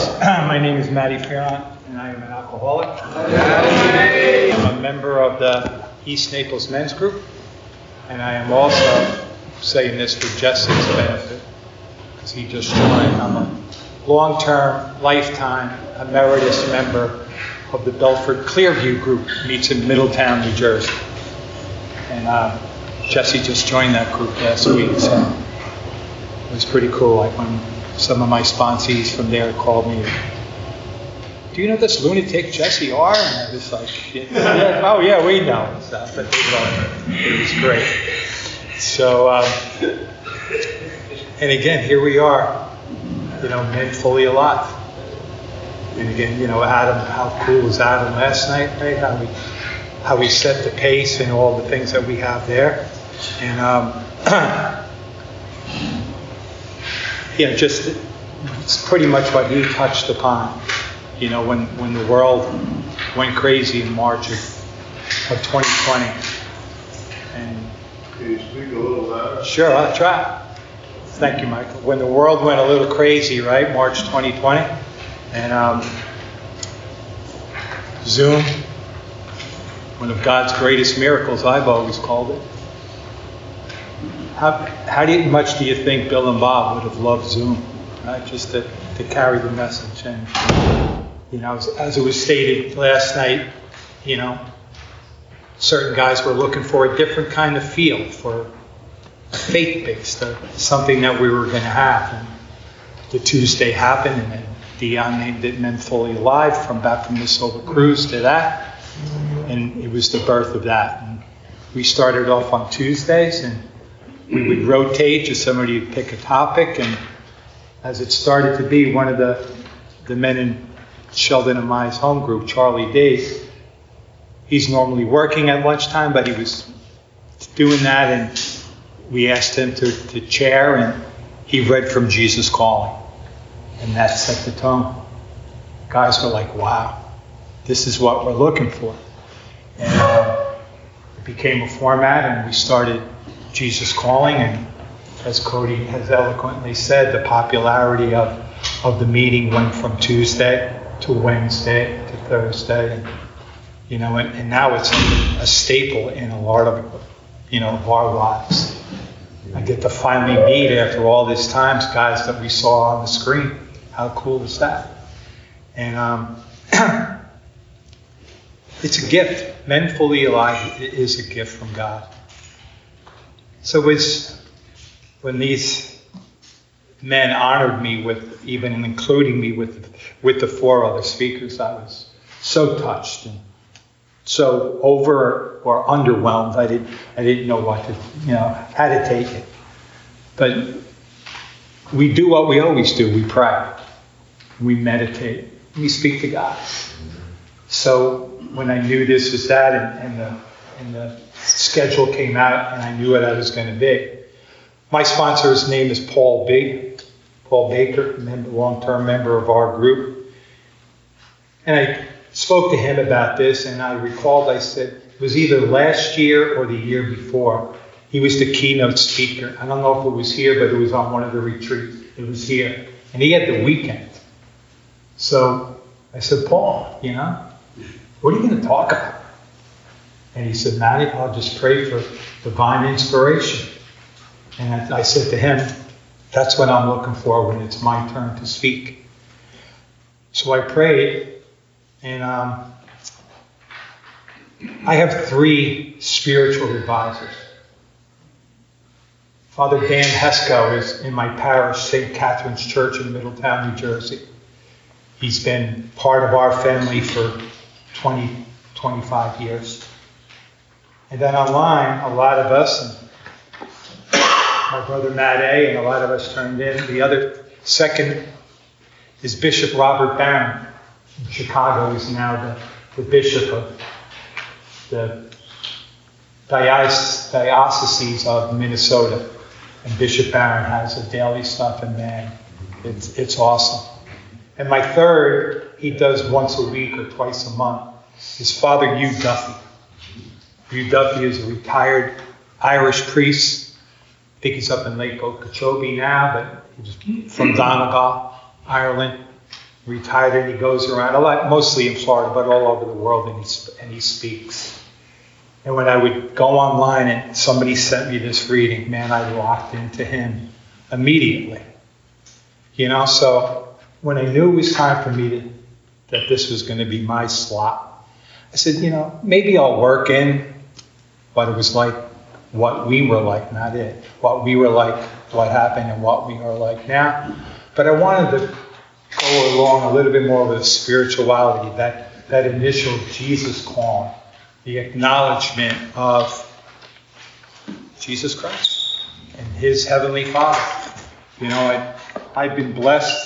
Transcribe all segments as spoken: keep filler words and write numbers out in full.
My name is Matty Ferrant, and I am an alcoholic. I'm a member of the East Naples Men's Group, and I am also saying this for Jesse's benefit, because he just joined. I'm a long-term, lifetime, emeritus member of the Belford Clearview Group, meets in Middletown, New Jersey. And uh, Jesse just joined that group last week, so it was pretty cool. Like when some of my sponsees from there called me, do you know this lunatic Jesse R? And I was like, yeah, oh yeah, we know and stuff. But it was great. So, um, and again, here we are, you know, men fully alive. And again, you know, Adam, how cool was Adam last night, right? How we, how we set the pace and all the things that we have there. And, um, yeah, just it's pretty much what he touched upon. You know, when, when the world went crazy in March of, of twenty twenty. And can you speak a little louder? Sure, I'll try. Thank you, Michael. When the world went a little crazy, right, March twenty twenty, and um, Zoom, one of God's greatest miracles, I've always called it. How, how do you, much do you think Bill and Bob would have loved Zoom, right? Just to, to carry the message. And, you know, as, as it was stated last night, you know, certain guys were looking for a different kind of feel, for a faith-based, uh, something that we were going to have. And the Tuesday happened, and then Dion named it Men Fully Alive, from back from the Silver Cruise to that. And it was the birth of that. And we started off on Tuesdays, and we would rotate, just somebody would pick a topic, and as it started to be, one of the the men in Sheldon and my home group, Charlie D, he's normally working at lunchtime, but he was doing that, and we asked him to, to chair, and he read from Jesus Calling, and that set the tone. Guys were like, wow, this is what we're looking for. And uh, it became a format, and we started Jesus Calling, and as Cody has eloquently said, the popularity of, of the meeting went from Tuesday to Wednesday to Thursday, and, you know, and, and now it's a staple in a lot of, you know, of our lives. I get to finally meet, after all this times, guys that we saw on the screen. How cool is that? And um, it's a gift. Men Fully Alive is a gift from God. So it's when these men honored me with, even including me with with the four other speakers, I was so touched and so over or underwhelmed. I didn't I didn't know what to, you know, how to take it. But we do what we always do. We pray, we meditate, we speak to God. So when I knew this was that, and, and the and the schedule came out, and I knew what I was going to be. My sponsor's name is Paul B. Paul Baker, member, long-term member of our group. And I spoke to him about this, and I recalled, I said, it was either last year or the year before. He was the keynote speaker. I don't know if it was here, but it was on one of the retreats. It was here. And he had the weekend. So I said, Paul, you know, what are you going to talk about? And he said, Matty, I'll just pray for divine inspiration. And I said to him, that's what I'm looking for when it's my turn to speak. So I prayed, and um, I have three spiritual advisors. Father Dan Hesko is in my parish, Saint Catherine's Church in Middletown, New Jersey. He's been part of our family for twenty, twenty-five years. And then online, a lot of us, and my brother Matt A, and a lot of us turned in. The other second is Bishop Robert Barron in Chicago. He's now the, the bishop of the Diocese of Minnesota. And Bishop Barron has a daily stuff, and man, it's, it's awesome. And my third, he does once a week or twice a month, is Father Hugh Duffy. Hugh Duffy is a retired Irish priest. I think he's up in Lake Okeechobee now, but he's from Donegal, Ireland. retired, and he goes around a lot, mostly in Florida, but all over the world, and he, sp- and he speaks. And when I would go online and somebody sent me this reading, man, I locked into him immediately. You know, so when I knew it was time for me to, that this was going to be my slot, I said, you know, maybe I'll work in what it was like, what we were like, not it. What we were like, what happened, and what we are like now. But I wanted to go along a little bit more with the spirituality, that, that initial Jesus calling, the acknowledgement of Jesus Christ and his heavenly Father. You know, I, I've been blessed.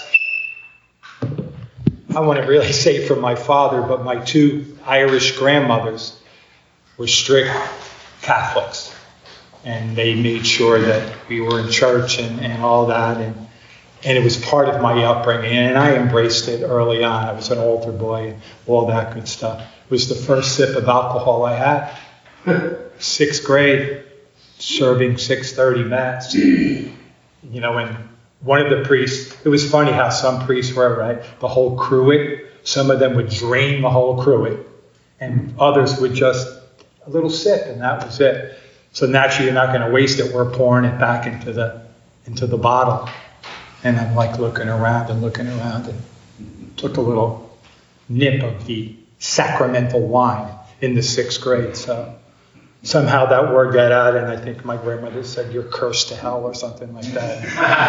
I want to really say from my father, but my two Irish grandmothers were strict Catholics. And they made sure that we were in church and, and all that. And and it was part of my upbringing. And I embraced it early on. I was an altar boy and all that good stuff. It was the first sip of alcohol I had. Sixth grade, serving six thirty Mass. You know, and one of the priests, it was funny how some priests were, right? The whole cruet. Some of them would drain the whole cruet. And others would just a little sip, and that was it. So naturally, you're not going to waste it. We're pouring it back into the into the bottle. And I'm like looking around and looking around and took a little nip of the sacramental wine in the sixth grade. So somehow that word got out, and I think my grandmother said, "You're cursed to hell," or something like that.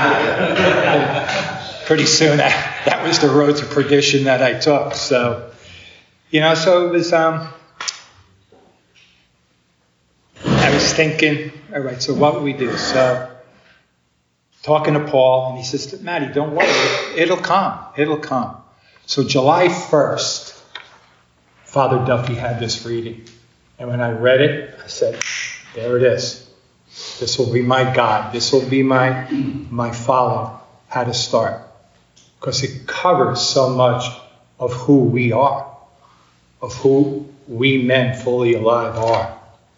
Pretty soon, that, that was the road to perdition that I took. So, you know, so it was... Um, I was thinking, all right, so what would we do? So, talking to Paul, and he says, Matty, don't worry, it'll come, it'll come. So July first, Father Duffy had this reading. And when I read it, I said, there it is. This will be my guide. This will be my, my follow, how to start. Because it covers so much of who we are, of who we men fully alive are.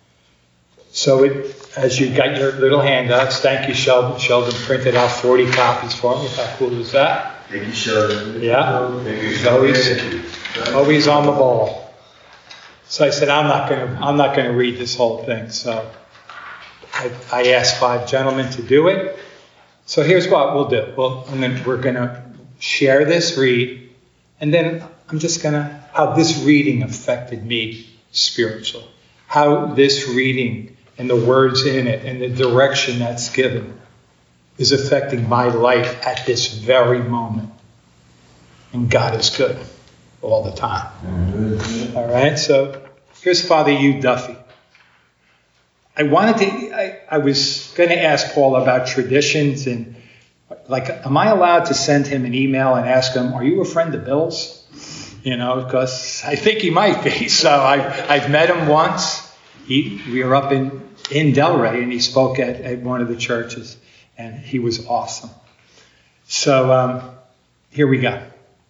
So it, as you got your little handouts, thank you, Sheldon. Sheldon printed out forty copies for me. How cool is that? Thank you, Sheldon. Yeah. Thank you. He's always, always on the ball. So I said, I'm not going to, I'm not going to read this whole thing. So I, I asked five gentlemen to do it. So here's what we'll do. Well, and then we're going to share this read, and then I'm just going to how this reading affected me spiritually. How this reading and the words in it and the direction that's given is affecting my life at this very moment. And God is good all the time. Mm-hmm. All right, so here's Father Hugh Duffy. I wanted to, I, I was going to ask Paul about traditions and, like, am I allowed to send him an email and ask him, are you a friend of Bill's? You know, because I think he might be. So I, I've met him once. He, we were up in, in Delray, and he spoke at, at one of the churches, and he was awesome. So um, here we go.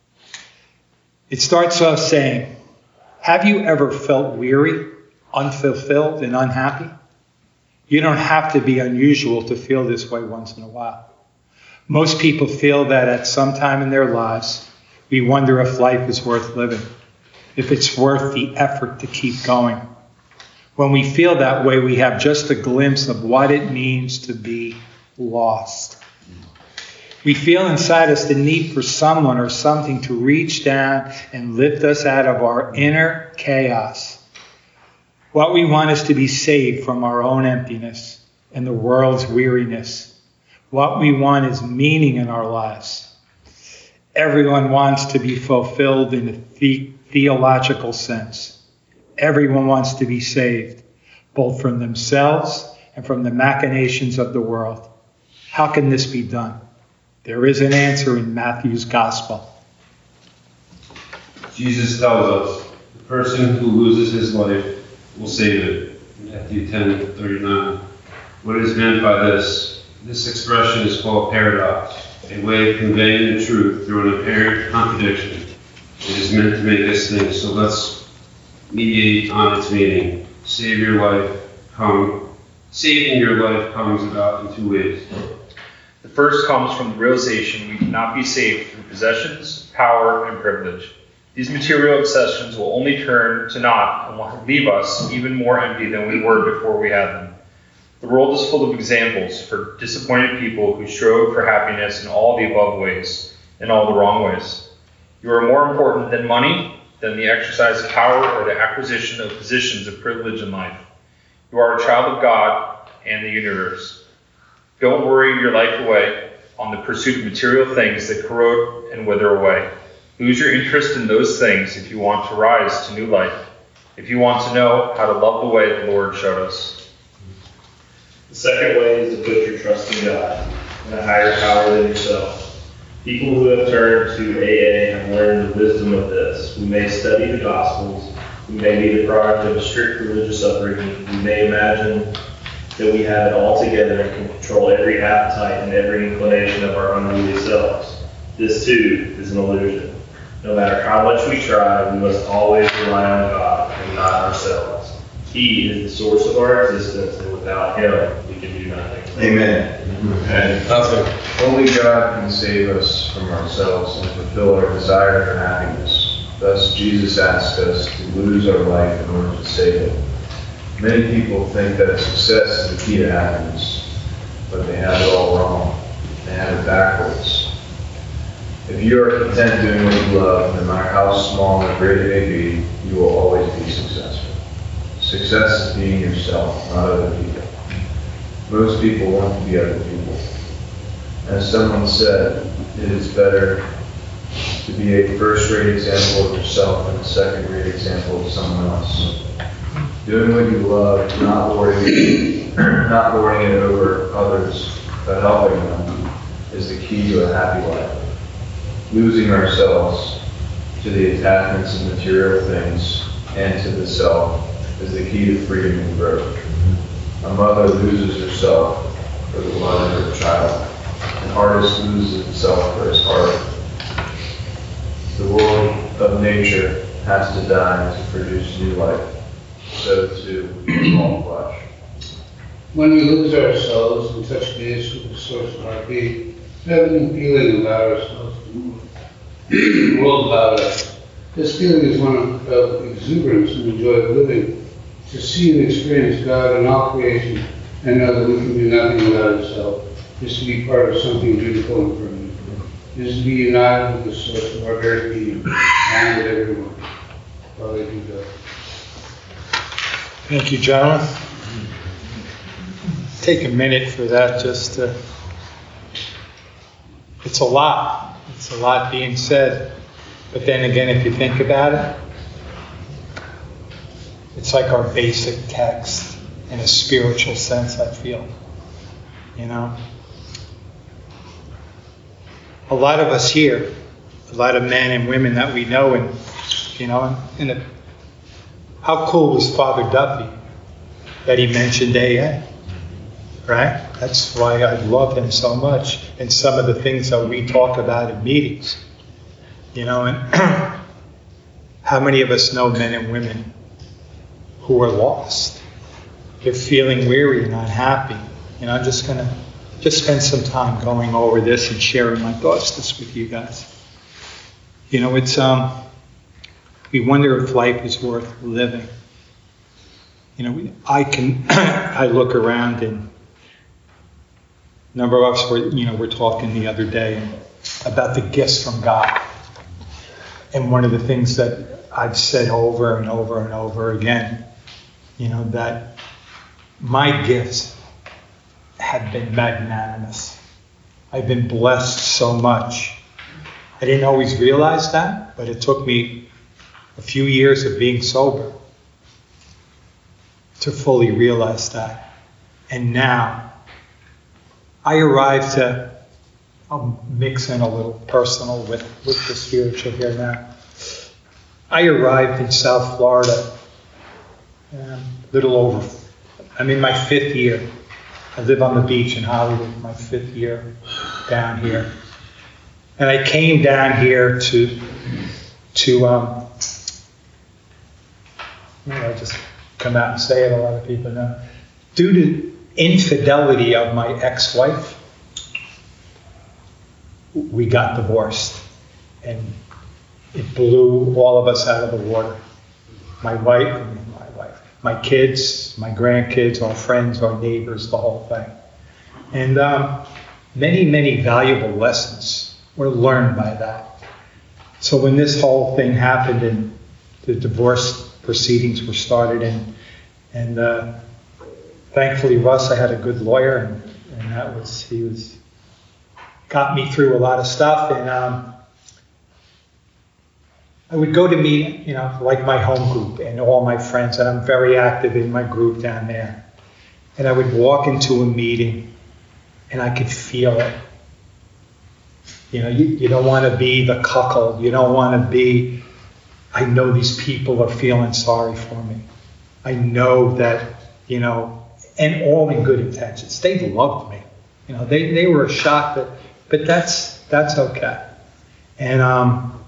It starts off saying, have you ever felt weary, unfulfilled, and unhappy? You don't have to be unusual to feel this way once in a while. Most people feel that at some time in their lives, we wonder if life is worth living, if it's worth the effort to keep going. When we feel that way, we have just a glimpse of what it means to be lost. We feel inside us the need for someone or something to reach down and lift us out of our inner chaos. What we want is to be saved from our own emptiness and the world's weariness. What we want is meaning in our lives. Everyone wants to be fulfilled in a the- theological sense. Everyone wants to be saved, both from themselves and from the machinations of the world. How can this be done? There is an answer in Matthew's gospel. Jesus tells us, the person who loses his life will save it. Matthew ten thirty-nine. What is meant by this? This expression is called paradox, a way of conveying the truth through an apparent contradiction. It is meant to make us think, so let's mediate on its meaning. Save your life, come. Saving your life comes about in two ways. The first comes from the realization we cannot be saved through possessions, power, and privilege. These material obsessions will only turn to naught and will leave us even more empty than we were before we had them. The world is full of examples for disappointed people who strove for happiness in all the above ways, in all the wrong ways. You are more important than money, than the exercise of power, or the acquisition of positions of privilege in life. You are a child of God and the universe. Don't worry your life away on the pursuit of material things that corrode and wither away. Lose your interest in those things if you want to rise to new life, if you want to know how to love the way the Lord showed us. The second way is to put your trust in God and a higher power than yourself. People who have turned to A A have learned the wisdom of this. We may study the Gospels. We may be the product of a strict religious upbringing. We may imagine that we have it all together and can control every appetite and every inclination of our unruly selves. This, too, is an illusion. No matter how much we try, we must always rely on God and not ourselves. He is the source of our existence, and without Him, we can do nothing. Amen. And Nothing. only God can save us from ourselves and fulfill our desire for happiness. Thus, Jesus asked us to lose our life in order to save it. Many people think that success is the key to happiness, but they have it all wrong. They have it backwards. If you are content doing what you love, no matter how small or great it may be, you will always be successful. Success is being yourself, not other people. Most people want to be other people. As someone said, it is better to be a first-rate example of yourself than a second-rate example of someone else. Doing what you love, not lording, not lording it over others, but helping them, is the key to a happy life. Losing ourselves to the attachments of material things and to the self is the key to freedom and growth. A mother loses herself for the love of her child. An artist loses himself for his art. The world of nature has to die to produce new life. So too is all flesh. When we lose ourselves and touch base with the source of our being, we have a new feeling about ourselves, the world about us. This feeling is one of, of exuberance and the joy of living, to see and experience God in all creation and know that we can do nothing without ourselves, is to be part of something beautiful and permanent. It is to be united with the source of our very being and with everyone. Father, do God. Thank you, gentlemen. Take a minute for that, just to, it's a lot. It's a lot being said. But then again, if you think about it, it's like our basic text in a spiritual sense, I feel. You know? A lot of us here, a lot of men and women that we know, and, you know, in a, how cool was Father Duffy that he mentioned A A, right? That's why I love him so much, and some of the things that we talk about in meetings. You know, and how many of us know men and women who are lost? They're feeling weary and unhappy. You know, I'm just going to just spend some time going over this and sharing my thoughts this with you guys. You know, it's, um, we wonder if life is worth living. You know, we, I can, I look around, and a number of us were, you know, we're talking the other day about the gifts from God. And one of the things that I've said over and over and over again, you know, that my gifts have been magnanimous. I've been blessed so much. I didn't always realize that, but it took me a few years of being sober to fully realize that. And now, I arrived to, I'll mix in a little personal with, with the spiritual here now. I arrived in South Florida a little over, I'm in my fifth year. I live on the beach in Hollywood, my fifth year down here. And I came down here to, to um, you know, I just come out and say it, a lot of people know. Due to infidelity of my ex-wife, we got divorced. And it blew all of us out of the water. My wife, my wife, my kids, my grandkids, our friends, our neighbors, the whole thing. And um, many, many valuable lessons were learned by that. So when this whole thing happened and the divorce proceedings were started, and and uh, thankfully Russ, I had a good lawyer, and, and that was he was got me through a lot of stuff. And um, I would go to meet, you know, like my home group and all my friends, and I'm very active in my group down there. And I would walk into a meeting, and I could feel it. You know, you, you don't want to be the cuckold. You don't want to be, I know these people are feeling sorry for me. I know that, you know, and all in good intentions. They loved me. You know, they, they were shocked, but, but that's, that's okay. And um,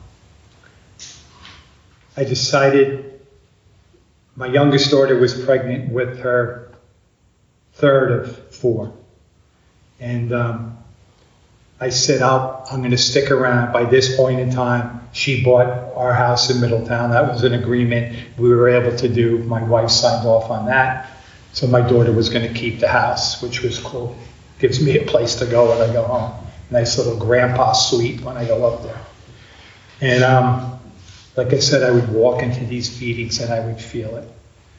I decided, my youngest daughter was pregnant with her third of four. And um, I said, I'll, I'm going to stick around. By this point in time, she bought our house in Middletown. That was an agreement we were able to do. My wife signed off on that. So my daughter was going to keep the house, which was cool. Gives me a place to go when I go home. Nice little grandpa suite when I go up there. And um, like I said, I would walk into these meetings and I would feel it.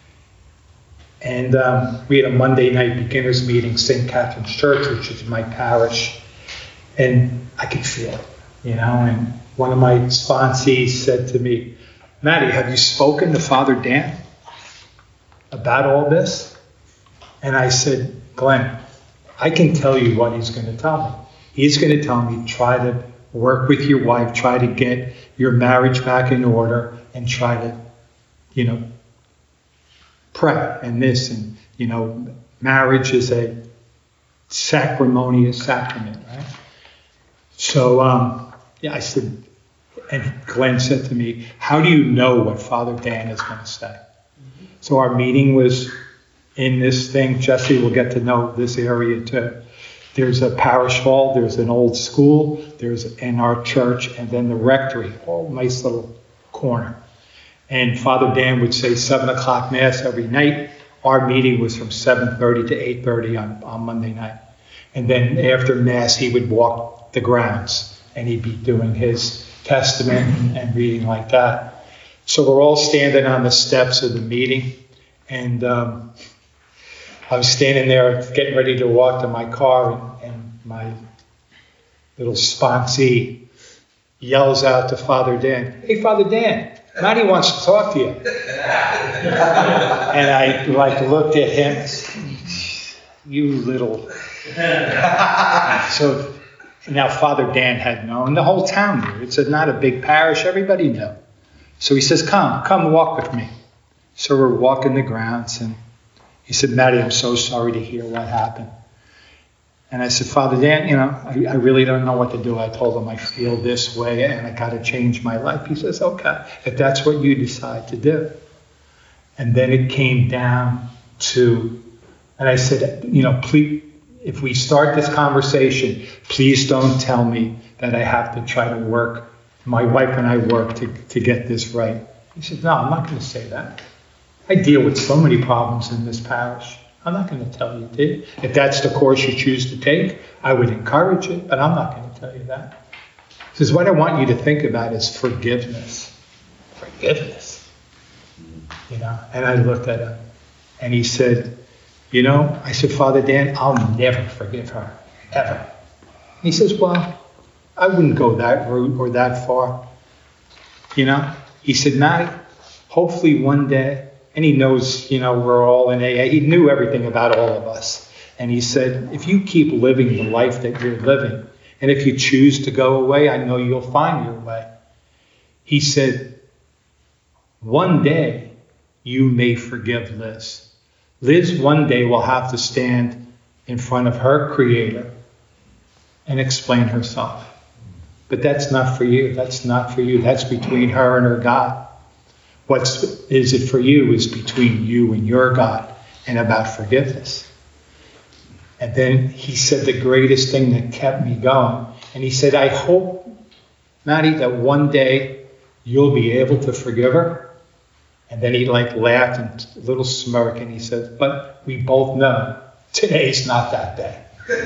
And um, we had a Monday night beginners meeting, Saint Catherine's Church, which is my parish. And I could feel it, you know. And one of my sponsees said to me, Maddie, have you spoken to Father Dan about all this? And I said, Glenn, I can tell you what he's going to tell me. He's going to tell me, try to work with your wife, try to get your marriage back in order, and try to, you know, pray and this. And, you know, marriage is a sacrimonious sacrament, right? So, um, yeah, I said, and Glenn said to me, how do you know what Father Dan is going to say? So our meeting was in this thing. Jesse will get to know this area too. There's a parish hall, there's an old school, there's in our church, and then the rectory, all nice little corner. And Father Dan would say seven o'clock Mass every night. Our meeting was from seven thirty to eight thirty on, on Monday night. And then after Mass, he would walk the grounds, and he'd be doing his testament and reading like that. So we're all standing on the steps of the meeting, and um, I was standing there getting ready to walk to my car, and, and my little sponsee yells out to Father Dan, hey, Father Dan, Maddie wants to talk to you. And I like looked at him, you little... So now Father Dan had known, the whole town knew. It's a, not a big parish, everybody knew. So he says, come, come walk with me. So we're walking the grounds, and he said, Maddie, I'm so sorry to hear what happened. And I said, Father Dan, you know, I, I really don't know what to do. I told him I feel this way and I got to change my life. He says, okay, if that's what you decide to do. And then it came down to, and I said, you know, please, if we start this conversation, please don't tell me that I have to try to work, my wife and I work to, to get this right. He said, no, I'm not going to say that. I deal with so many problems in this parish. I'm not going to tell you, dude. If that's the course you choose to take, I would encourage it, but I'm not going to tell you that. He says, what I want you to think about is forgiveness. Forgiveness. You know, and I looked at him, and he said, you know, I said, Father Dan, I'll never forgive her, ever. He says, well, I wouldn't go that route or that far. You know, he said, Maddie, hopefully one day, and he knows, you know, we're all in A A. He knew everything about all of us. And he said, if you keep living the life that you're living, and if you choose to go away, I know you'll find your way. He said, one day you may forgive Liz. Liz one day will have to stand in front of her Creator and explain herself. But that's not for you. That's not for you. That's between her and her God. What is it for you is between you and your God, and about forgiveness. And then he said the greatest thing that kept me going, And he said, I hope, Maddie, that one day you'll be able to forgive her. And then he like laughed and a little smirk, and he said, but we both know today's not that day.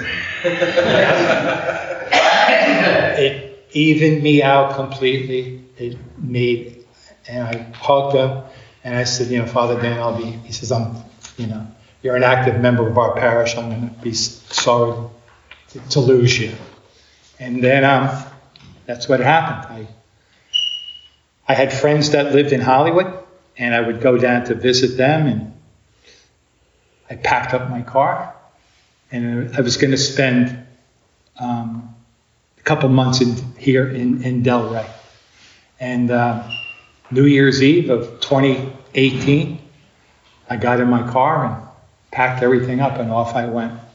It evened me out completely. It made, and I hugged him, and I said, you know, Father Dan, I'll be, he says, I'm, you know, you're an active member of our parish. I'm going to be sorry to, to lose you. And then um, that's what happened. I, I had friends that lived in Hollywood, and I would go down to visit them, and I packed up my car, and I was going to spend um, a couple months in here in, in Delray. And uh, New Year's Eve of twenty eighteen, I got in my car and packed everything up, and off I went. I'm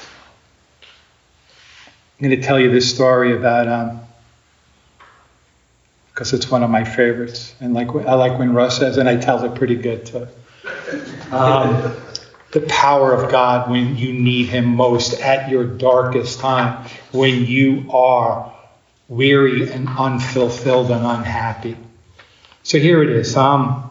going to tell you this story about, um, because it's one of my favorites, and like I like when Russ says, and I tell it pretty good too. Um, the power of God when you need Him most at your darkest time, when you are weary and unfulfilled and unhappy. So here it is. I'm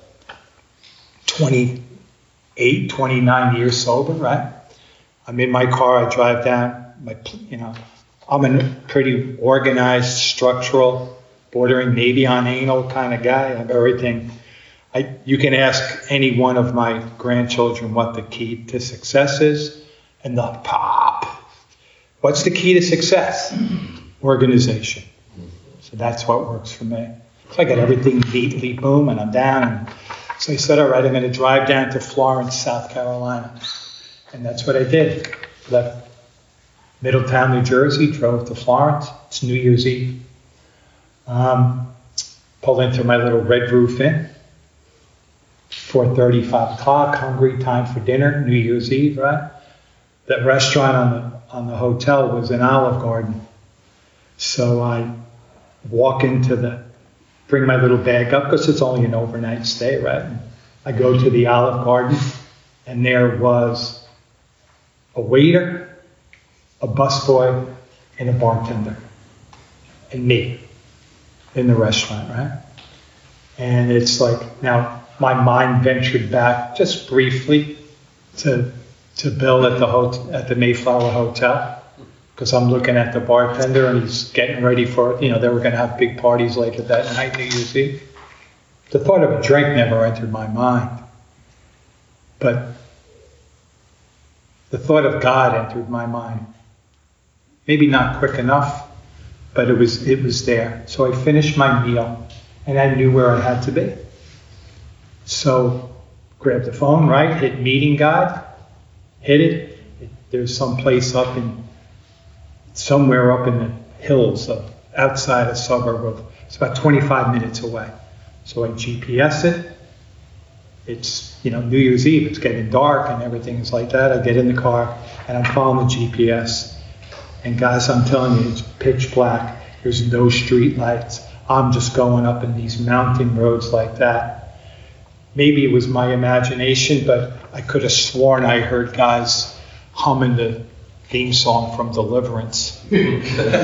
twenty-eight, twenty-nine years sober, right? I'm in my car. I drive down. My, you know, I'm a pretty organized, structural, bordering maybe on anal kind of guy. I have everything. I, you can ask any one of my grandchildren what the key to success is, and they'll pop. What's the key to success? Organization. So that's what works for me. So I got everything neatly, boom, and I'm down. And so I said, all right, I'm going to drive down to Florence, South Carolina. And that's what I did. Left Middletown, New Jersey, drove to Florence. It's New Year's Eve. Um, pulled into my little Red Roof Inn. four thirty, five o'clock, hungry, time for dinner, New Year's Eve, right? That restaurant on the on the hotel was an Olive Garden. So I walk into the, bring my little bag up, because it's only an overnight stay, right? And I go to the Olive Garden, and there was a waiter, a busboy, and a bartender, and me in the restaurant, right? And it's like, now my mind ventured back just briefly to to Bill at the hotel, at the Mayflower Hotel, because I'm looking at the bartender and he's getting ready for, you know, they were going to have big parties later that night, New Year's Eve. The thought of a drink never entered my mind, but the thought of God entered my mind. Maybe not quick enough, but it was it was there. So I finished my meal, and I knew where I had to be. So grab the phone, right? Hit meeting guide, hit it. it there's some place up in, somewhere up in the hills of outside a suburb of, it's about twenty-five minutes away. So I G P S it. It's, you know, New Year's Eve, it's getting dark and everything is like that. I get in the car and I'm following the G P S. And guys, I'm telling you, it's pitch black. There's no street lights. I'm just going up in these mountain roads like that. Maybe it was my imagination, but I could have sworn I heard guys humming the theme song from Deliverance. and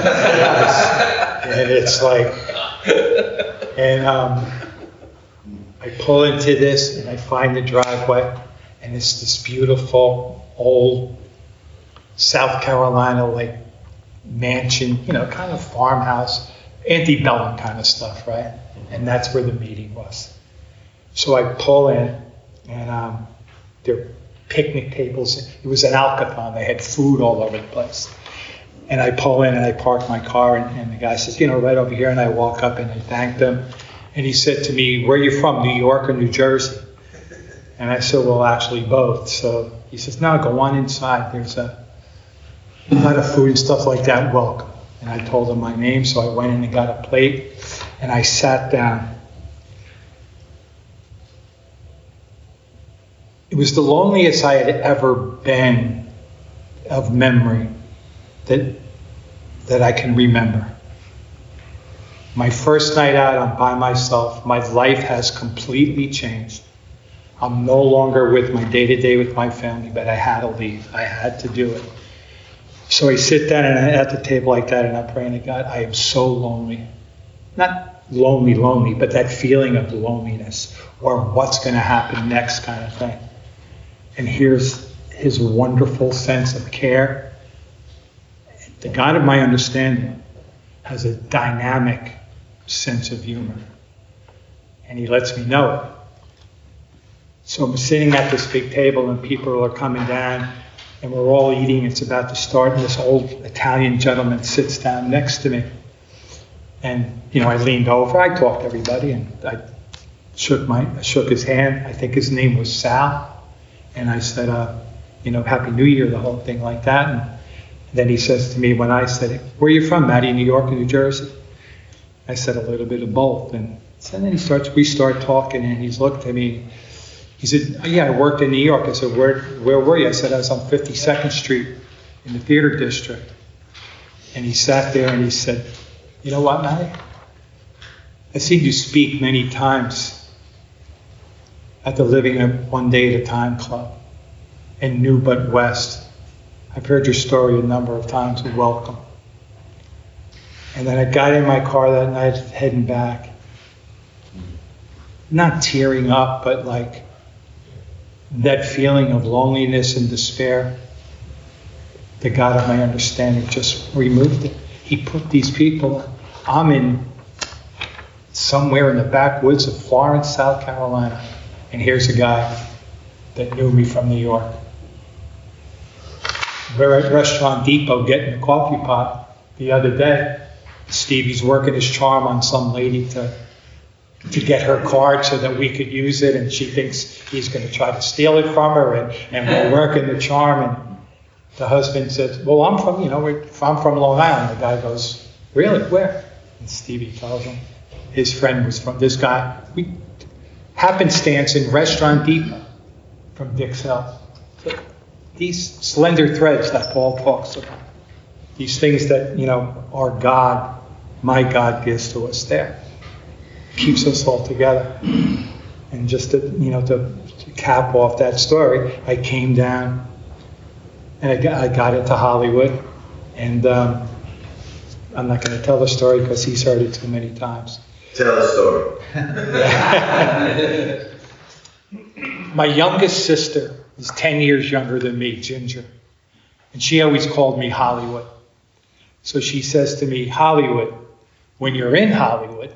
it's like, and um, I pull into this and I find the driveway, and it's this beautiful old South Carolina like mansion, you know, kind of farmhouse, antebellum kind of stuff, right? And that's where the meeting was. So I pull in, and um, there were picnic tables. It was an Alcathon. They had food all over the place. And I pull in and I park my car, and, and the guy says, you know, right over here. And I walk up and I thanked him. And he said to me, where are you from, New York or New Jersey? And I said, well, actually both. So he says, no, go on inside. There's a a lot of food and stuff like that, welcome. And I told him my name, so I went in and got a plate, and I sat down. It was the loneliest I had ever been of memory that that I can remember. My first night out, I'm by myself. My life has completely changed. I'm no longer with my day-to-day with my family, but I had to leave. I had to do it. So I sit down and I, at the table like that, and I'm praying to God, I am so lonely. Not lonely, lonely, but that feeling of loneliness, or what's going to happen next kind of thing. And here's his wonderful sense of care. The God of my understanding has a dynamic sense of humor, and he lets me know it. So I'm sitting at this big table, and people are coming down, and we're all eating. It's about to start, and this old Italian gentleman sits down next to me. And, you know, I leaned over, I talked to everybody, and I shook my, I shook his hand. I think his name was Sal. And I said, uh, you know, Happy New Year, the whole thing like that. And then he says to me, when I said, where are you from, Matty, New York or New Jersey? I said, a little bit of both. And so then he starts, we start talking, and he's looked at me. He said, oh, yeah, I worked in New York. I said, where, where were you? I said, I was on fifty-second Street in the theater district. And he sat there and he said, you know what, Matty? I've seen you speak many times at the Living One Day at a Time Club in New But West. I've heard your story a number of times with Welcome. And then I got in my car that night heading back, not tearing up, but like that feeling of loneliness and despair. The God of my understanding just removed it. He put these people, I'm in somewhere in the backwoods of Florence, South Carolina, and here's a guy that knew me from New York. We're at Restaurant Depot getting a coffee pot the other day. Stevie's working his charm on some lady to to get her card so that we could use it, and she thinks he's going to try to steal it from her, and, and we're working the charm, and the husband says, well, I'm from, you know, we're, I'm from Long Island. The guy goes, really, where? And Stevie tells him his friend was from, this guy, we happenstance in Restaurant Depot from Dix Hill. So these slender threads that Paul talks about, these things that, you know, our God, my God gives to us there, keeps us all together. And just to, you know, to, to cap off that story, I came down and I got, I got into Hollywood, and um, I'm not going to tell the story because he's heard it too many times. Tell the story. My youngest sister is ten years younger than me, Ginger, and she always called me Hollywood. So she says to me, Hollywood, when you're in Hollywood,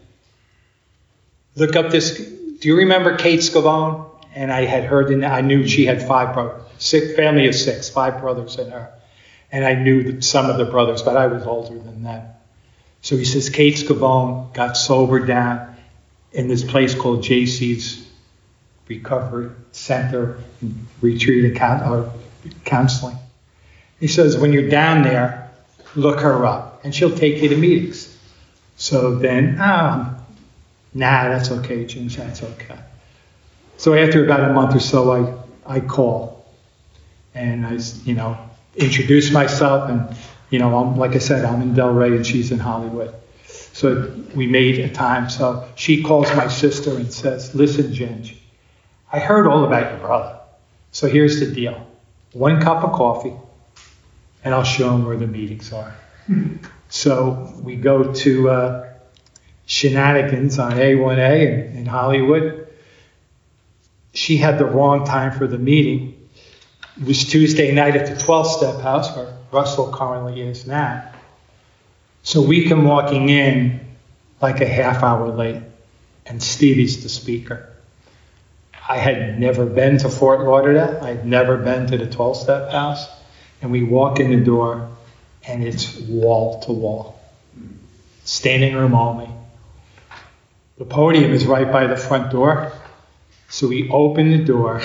look up this, do you remember Kate Scavone? And I had heard, and I knew she had five brothers, six, family of six, five brothers in her. And I knew some of the brothers, but I was older than them. So he says, Kate Scavone got sobered down in this place called J C's Recovery Center, Retreat and or Counseling. He says, when you're down there, look her up, and she'll take you to meetings. So then, um, nah, that's okay, James, that's okay. So after about a month or so, I, I call, and I, you know, introduce myself, and, you know, I'm, like I said, I'm in Delray and she's in Hollywood. So we made a time. So she calls my sister and says, listen, Ginge, I heard all about your brother. So here's the deal. One cup of coffee, and I'll show him where the meetings are. So we go to uh, Shenanigans on A one A in, in Hollywood. She had the wrong time for the meeting. It was Tuesday night at the twelve-step house where Russell currently is now. So we come walking in like a half hour late, and Stevie's the speaker. I had never been to Fort Lauderdale. I had never been to the twelve-step house. And we walk in the door, and it's wall to wall. Standing room only. The podium is right by the front door. So we open the door,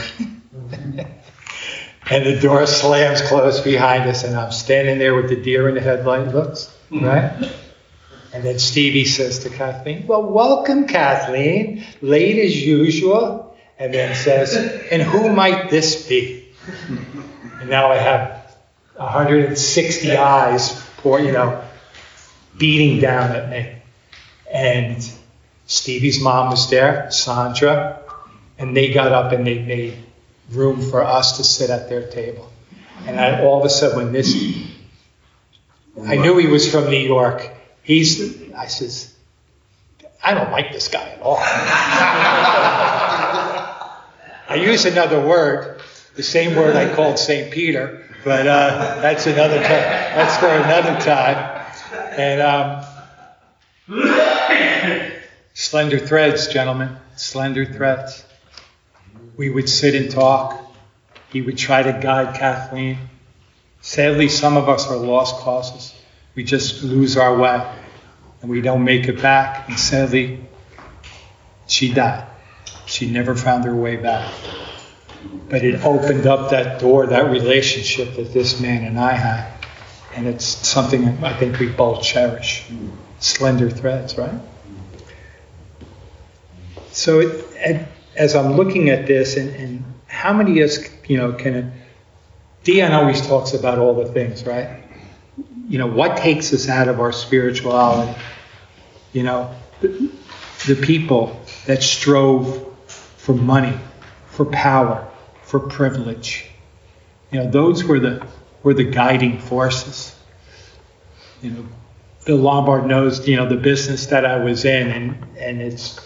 and the door slams closed behind us, and I'm standing there with the deer in the headlight looks, right? And then Stevie says to Kathleen, well, welcome, Kathleen, late as usual. And then says, and who might this be? And now I have one hundred sixty eyes, pour, you know, beating down at me. And Stevie's mom was there, Sandra, and they got up and they made room for us to sit at their table. And I, all of a sudden, when this I knew he was from New York. He's, I says, I don't like this guy at all. I use another word, the same word I called Saint Peter, but uh, that's another time. That's for another time. And um, slender threads, gentlemen, slender threads. We would sit and talk. He would try to guide Kathleen. Sadly, some of us are lost causes. We just lose our way, and we don't make it back. And sadly, she died. She never found her way back. But it opened up that door, that relationship that this man and I had. And it's something I think we both cherish. Slender threads, right? So it, as I'm looking at this, and, and how many of us, you know, can... Dion always talks about all the things, right? You know, what takes us out of our spirituality? You know, the, the people that strove for money, for power, for privilege. You know, those were the were the guiding forces. You know, Bill Lombard knows, you know, the business that I was in, and and it's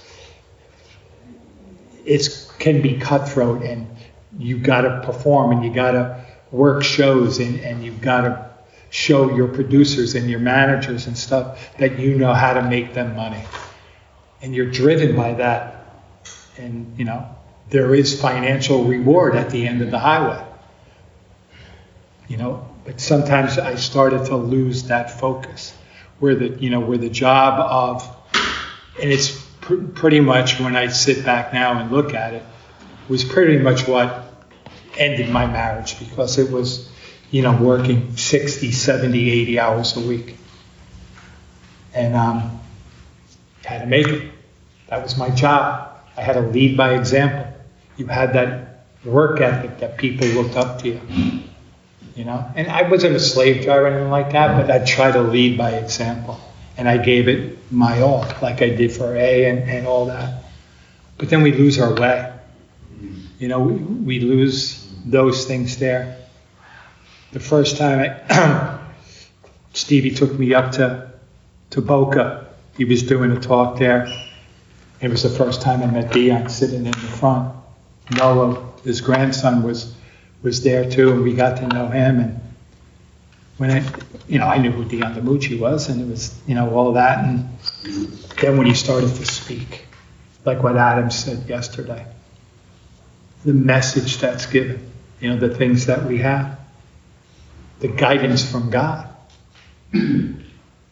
it's can be cutthroat, and you got to perform, and you got to work shows, and, and you've got to show your producers and your managers and stuff that you know how to make them money. And you're driven by that. And, you know, there is financial reward at the end of the highway. You know, but sometimes I started to lose that focus where the, you know, where the job of, and it's pr- pretty much when I sit back now and look at it, was pretty much what ended my marriage, because it was, you know, working sixty, seventy, eighty hours a week. And um, had to make it. That was my job. I had to lead by example. You had that work ethic that people looked up to you. You know, and I wasn't a slave driver or anything like that, but I tried to lead by example. And I gave it my all, like I did for A and, and all that. But then we lose our way. You know, we, we lose those things there. The first time I, Stevie took me up to, to Boca. He was doing a talk there. It was the first time I met Dion sitting in the front. Noah, his grandson, was was there too, and we got to know him. And when I, you know, I knew who Dion DiMucci was, and it was, you know, all that. And then when he started to speak, like what Adam said yesterday, the message that's given, you know, the things that we have, the guidance from God. When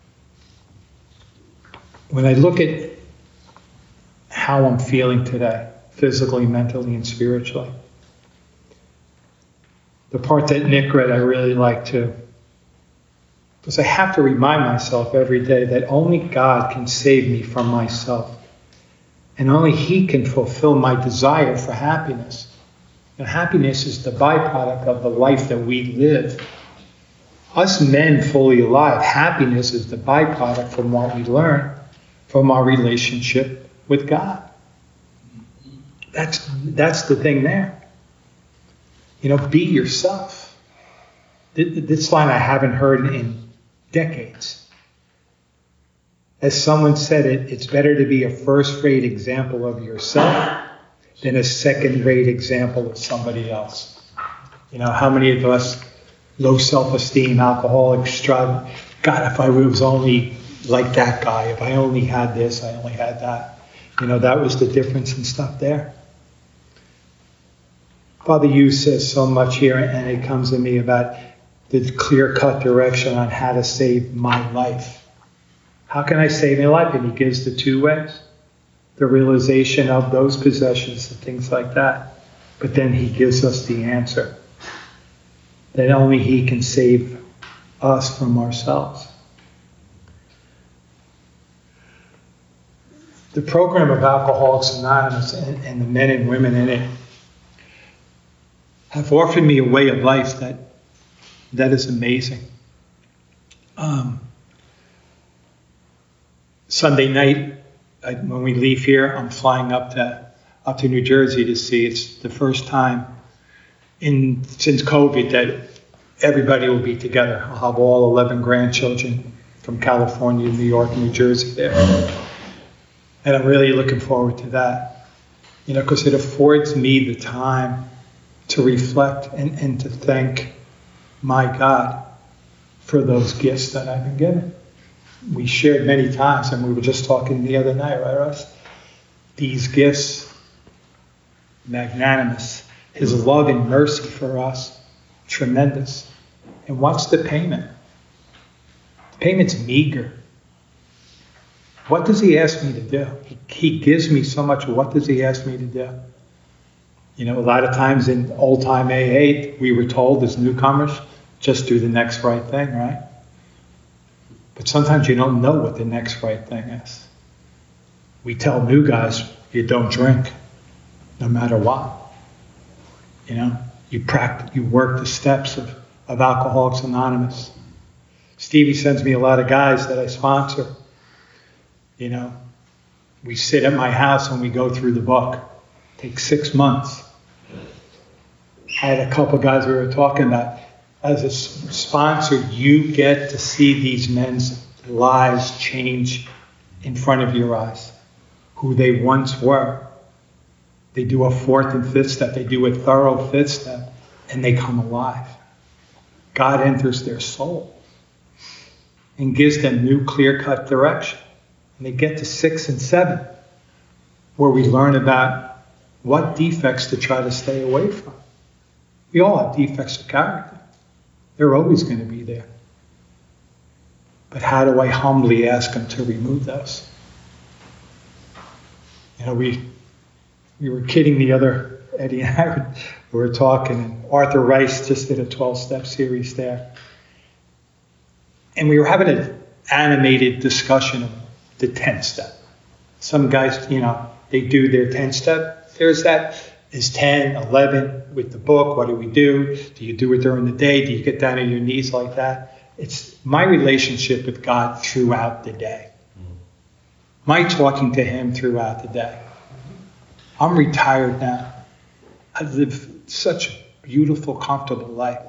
I look at how I'm feeling today, physically, mentally, and spiritually, the part that Nick read, I really like too, because I have to remind myself every day that only God can save me from myself. And only He can fulfill my desire for happiness. And happiness is the byproduct of the life that we live. Us men fully alive, happiness is the byproduct from what we learn from our relationship with God. That's, that's the thing there. You know, be yourself. This line I haven't heard in decades. As someone said it, it's better to be a first-rate example of yourself than a second-rate example of somebody else. You know, how many of us, low self-esteem, alcoholic, strive, God, if I was only like that guy, if I only had this, I only had that. You know, that was the difference and stuff there. Father Hughes says so much here, and it comes to me about the clear-cut direction on how to save my life. How can I save my life? And he gives the two ways. The realization of those possessions and things like that. But then he gives us the answer. That only he can save us from ourselves. The program of Alcoholics Anonymous and, and the men and women in it have offered me a way of life that that is amazing. Um, Sunday night, I, when we leave here, I'm flying up to up to New Jersey to see. It's the first time in since COVID that everybody will be together. I'll have all eleven grandchildren from California, New York, New Jersey there. And I'm really looking forward to that, you know, because it affords me the time to reflect and, and to thank my God for those gifts that I've been given. We shared many times, and we were just talking the other night, right, Russ? These gifts, magnanimous, His love and mercy for us, tremendous. And what's the payment? The payment's meager. What does He ask me to do? He, he gives me so much. What does He ask me to do? You know, a lot of times in old-time A A, we were told as newcomers, just do the next right thing, right? But sometimes you don't know what the next right thing is. We tell new guys, you don't drink, no matter what. You know, you practice, you work the steps of, of Alcoholics Anonymous. Stevie sends me a lot of guys that I sponsor. You know, we sit at my house and we go through the book. It takes six months. I had a couple of guys we were talking about. As a sponsor, you get to see these men's lives change in front of your eyes. Who they once were. They do a fourth and fifth step. They do a thorough fifth step, and they come alive. God enters their soul and gives them new clear-cut direction. And they get to six and seven, where we learn about what defects to try to stay away from. We all have defects of character. They're always going to be there. But how do I humbly ask Him to remove those? You know, we we were kidding the other, Eddie and I we were talking, and Arthur Rice just did a twelve-step series there. And we were having an animated discussion of the ten-step. Some guys, you know, they do their ten-step. There's that, is ten, eleven with the book. What do we do? Do you do it during the day? Do you get down on your knees like that? It's my relationship with God throughout the day. My talking to Him throughout the day. I'm retired now. I live such a beautiful, comfortable life.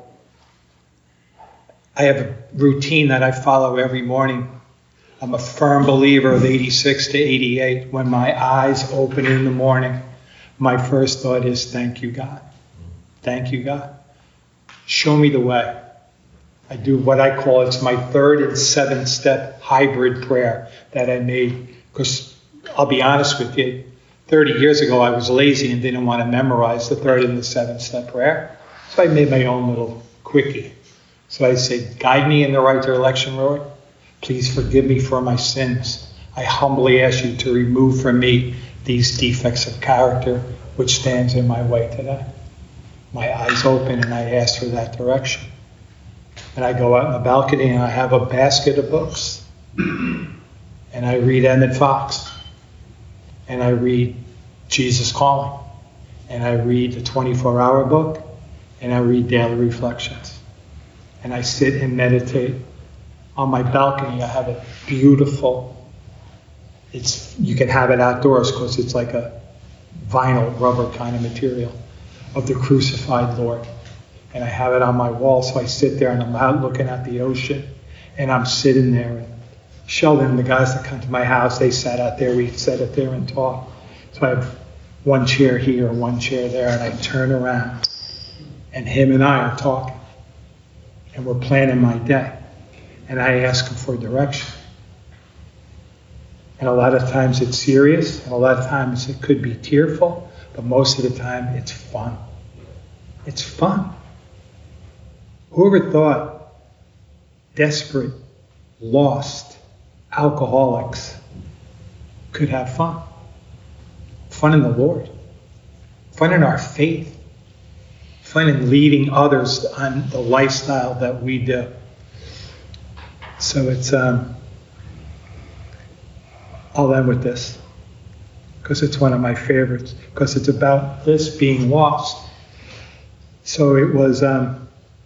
I have a routine that I follow every morning. I'm a firm believer of eighty-six to eighty-eight. When my eyes open in the morning, my first thought is, thank you, God. Thank you, God. Show me the way. I do what I call, it's my third and seventh step hybrid prayer that I made. Because I'll be honest with you, thirty years ago I was lazy and didn't want to memorize the third and the seventh step prayer. So I made my own little quickie. So I say, guide me in the right direction, Lord. Please forgive me for my sins. I humbly ask you to remove from me these defects of character which stands in my way today. My eyes open and I ask for that direction. And I go out in the balcony and I have a basket of books. And I read Emmett Fox. And I read Jesus Calling. And I read the twenty-four hour book. And I read Daily Reflections. And I sit and meditate. On my balcony I have a beautiful, it's you can have it outdoors because it's like a vinyl rubber kind of material of the crucified Lord. And I have it on my wall, so I sit there and I'm out looking at the ocean. And I'm sitting there. And Sheldon, the guys that come to my house, they sat out there. We sat out there and talked. So I have one chair here, one chair there, and I turn around. And him and I are talking. And we're planning my day. And I ask him for direction. And a lot of times it's serious, and a lot of times it could be tearful, but most of the time it's fun. It's fun. Whoever thought desperate, lost alcoholics could have fun? Fun in the Lord. Fun in our faith. Fun in leading others on the lifestyle that we do. So it's, um, I'll end with this, because it's one of my favorites, because it's about this being lost. So it was, um,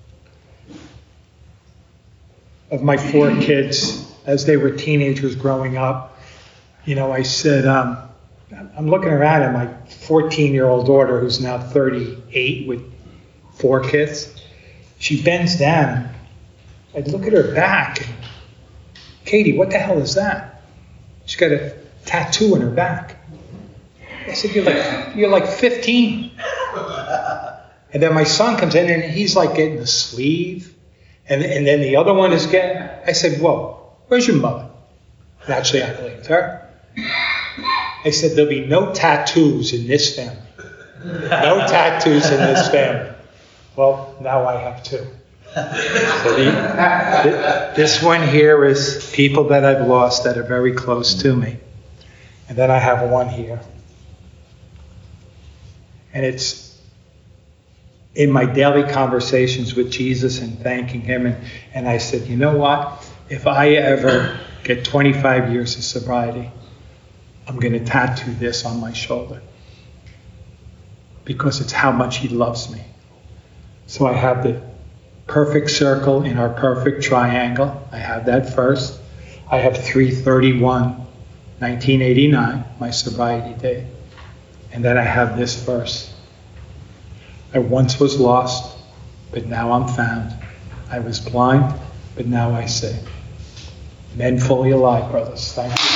of my four kids, as they were teenagers growing up, you know, I said, um, I'm looking around at my fourteen-year-old daughter, who's now thirty-eight with four kids. she bends down. I look at her back. And, Katie, what the hell is that? She's got a tattoo on her back. I said, you're like, you're like fifteen. And then my son comes in and he's like getting the sleeve. And, and then the other one is getting, I said, whoa, where's your mother? Naturally, I believed her. I said, there'll be no tattoos in this family. No tattoos in this family. Well, now I have two. So the, the, this one here is people that I've lost that are very close to me. And then I have one here. And it's in my daily conversations with Jesus and thanking him. And, and I said, you know what? If I ever get twenty-five years of sobriety, I'm going to tattoo this on my shoulder. Because it's how much he loves me. So I have the perfect circle in our perfect triangle. I have that first. I have three thirty-one nineteen eighty-nine, my sobriety date. And then I have this verse. I once was lost, but now I'm found. I was blind, but now I see. Men fully alive, brothers. Thank you.